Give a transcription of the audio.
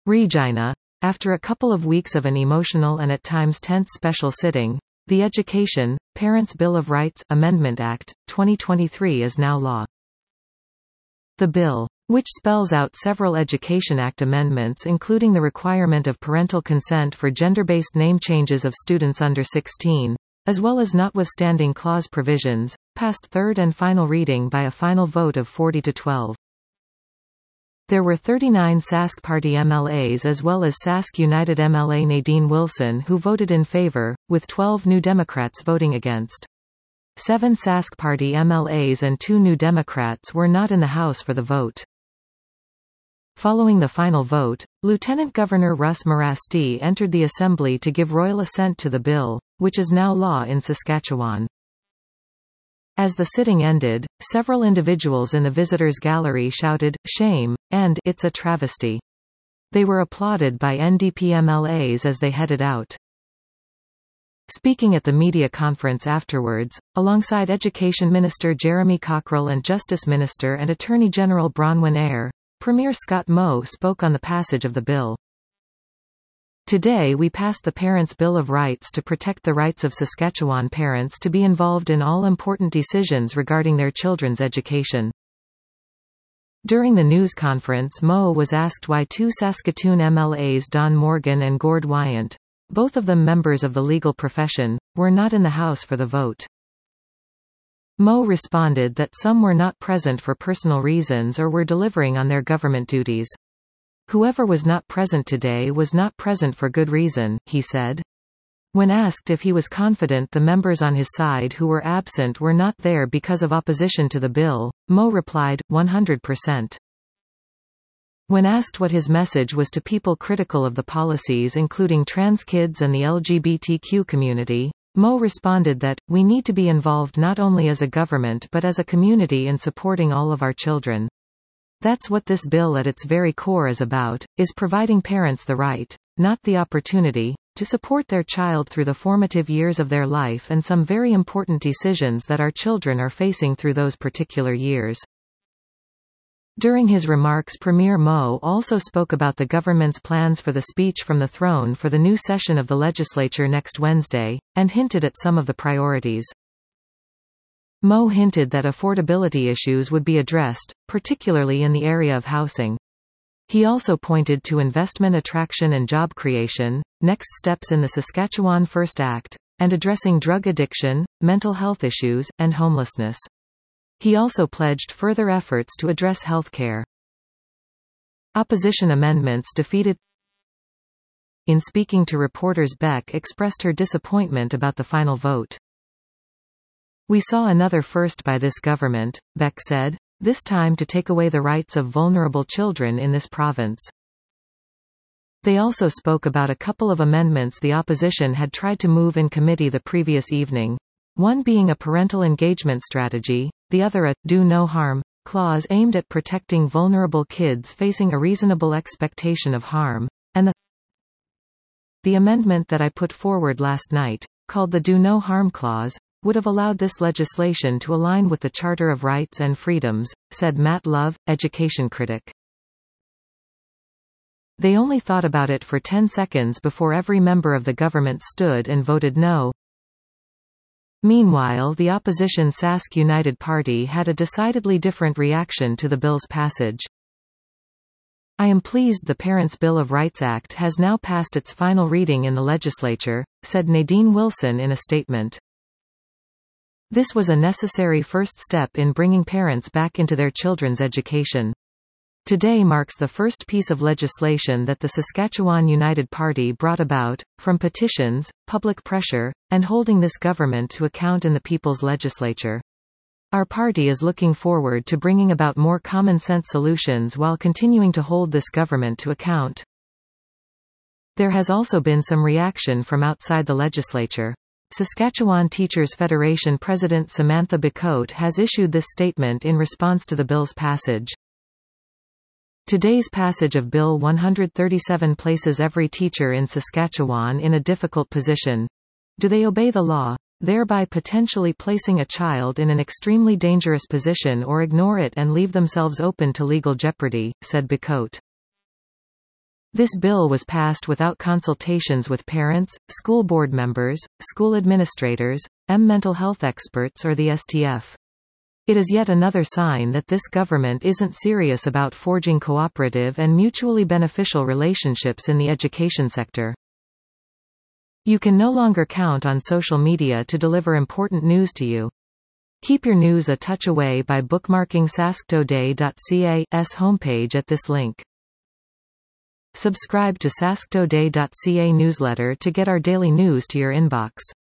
Regina. After a couple of weeks of an emotional and at times tense special sitting, the Education, Parents' Bill of Rights Amendment Act, 2023 is now law. The bill, which spells out several Education Act amendments including the requirement of parental consent for gender-based name changes of students under 16, as well as notwithstanding clause provisions, passed third and final reading by a final vote of 40 to 12. There were 39 Sask Party MLAs as well as Sask United MLA Nadine Wilson who voted in favor, with 12 New Democrats voting against. 7 Sask Party MLAs and 2 New Democrats were not in the House for the vote. Following the final vote, Lieutenant Governor Russ Marasti entered the Assembly to give royal assent to the bill, which is now law in Saskatchewan. As the sitting ended, several individuals in the visitors' gallery shouted, "Shame," and "It's a travesty." They were applauded by NDP MLAs as they headed out. Speaking at the media conference afterwards, alongside Education Minister Jeremy Cockrell and Justice Minister and Attorney General Bronwyn Eyre, Premier Scott Moe spoke on the passage of the bill. Today we passed the Parents' Bill of Rights to protect the rights of Saskatchewan parents to be involved in all important decisions regarding their children's education. During the news conference, Moe was asked why 2 Saskatoon MLAs Don Morgan and Gord Wyant, both of them members of the legal profession, were not in the House for the vote. Moe responded that some were not present for personal reasons or were delivering on their government duties. Whoever was not present today was not present for good reason, he said. When asked if he was confident the members on his side who were absent were not there because of opposition to the bill, Moe replied, 100%. When asked what his message was to people critical of the policies including trans kids and the LGBTQ community, Moe responded that, "We need to be involved not only as a government but as a community in supporting all of our children. That's what this bill at its very core is about, is providing parents the right, not the opportunity, to support their child through the formative years of their life and some very important decisions that our children are facing through those particular years." During his remarks, Premier Moe also spoke about the government's plans for the speech from the throne for the new session of the legislature next Wednesday, and hinted at some of the priorities. Moe hinted that affordability issues would be addressed, particularly in the area of housing. He also pointed to investment attraction and job creation, next steps in the Saskatchewan First Act, and addressing drug addiction, mental health issues, and homelessness. He also pledged further efforts to address health care. Opposition amendments defeated. In speaking to reporters, Beck expressed her disappointment about the final vote. "We saw another first by this government," Beck said, "this time to take away the rights of vulnerable children in this province." They also spoke about a couple of amendments the opposition had tried to move in committee the previous evening, one being a parental engagement strategy, the other a "do no harm" clause aimed at protecting vulnerable kids facing a reasonable expectation of harm, and the amendment that I put forward last night, called the Do No Harm Clause, would have allowed this legislation to align with the Charter of Rights and Freedoms, said Matt Love, education critic. They only thought about it for 10 seconds before every member of the government stood and voted no. Meanwhile, the opposition Sask United Party had a decidedly different reaction to the bill's passage. "I am pleased the Parents' Bill of Rights Act has now passed its final reading in the legislature," said Nadine Wilson in a statement. "This was a necessary first step in bringing parents back into their children's education. Today marks the first piece of legislation that the Saskatchewan United Party brought about, from petitions, public pressure, and holding this government to account in the People's Legislature. Our party is looking forward to bringing about more common-sense solutions while continuing to hold this government to account." There has also been some reaction from outside the legislature. Saskatchewan Teachers Federation President Samantha Bicote has issued this statement in response to the bill's passage. "Today's passage of Bill 137 places every teacher in Saskatchewan in a difficult position. Do they obey the law, thereby potentially placing a child in an extremely dangerous position, or ignore it and leave themselves open to legal jeopardy?" said Bicote. This bill was passed without consultations with parents, school board members, school administrators, mental health experts or the STF. It is yet another sign that this government isn't serious about forging cooperative and mutually beneficial relationships in the education sector. You can no longer count on social media to deliver important news to you. Keep your news a touch away by bookmarking sasktoday.ca's homepage at this link. Subscribe to sasktoday.ca newsletter to get our daily news to your inbox.